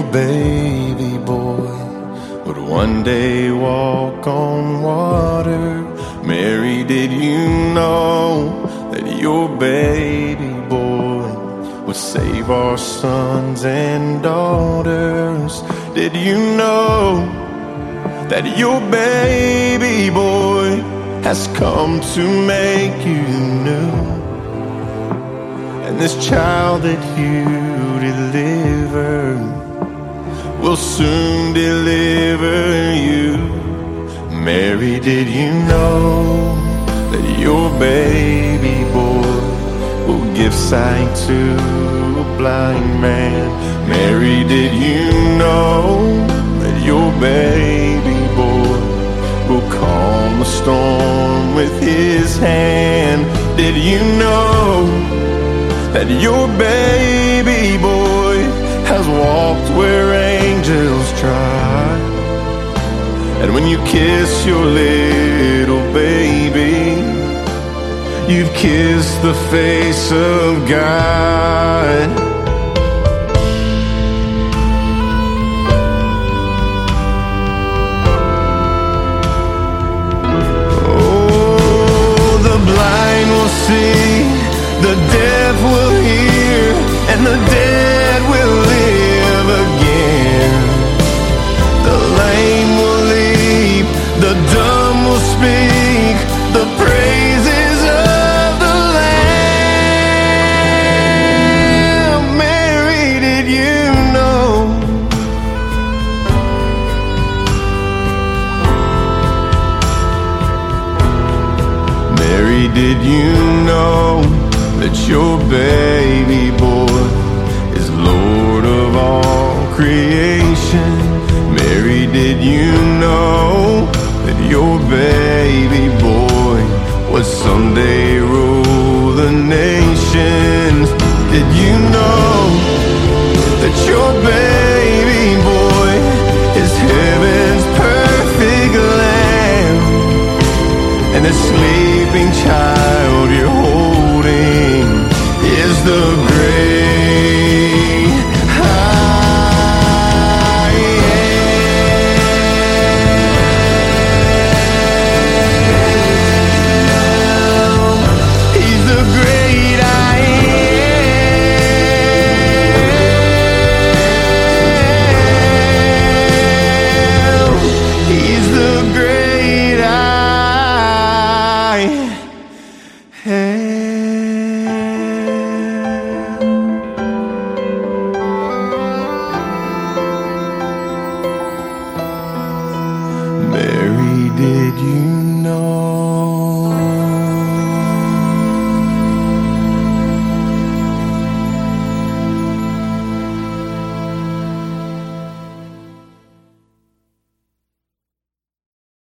baby boy would one day walk on water. Mary, did you know that your baby boy would save our sons and daughters? Did you know that your baby boy has come to make you new? And this child that you deliver will soon deliver you. Mary, did you know that your baby boy will give sight to a blind man? Mary, did you know that your baby boy will calm the storm with his hand? Did you know that your baby boy has walked where angels trod? And when you kiss your little baby, you've kissed the face of God. Oh, the blind will see, the deaf will hear, and the dead will live again. The lame will leap, the dumb will speak, the praises of the Lamb. Mary, did you know? Mary, did you know that your baby boy is Lord of all creation? Mary, did you know that your baby boy would someday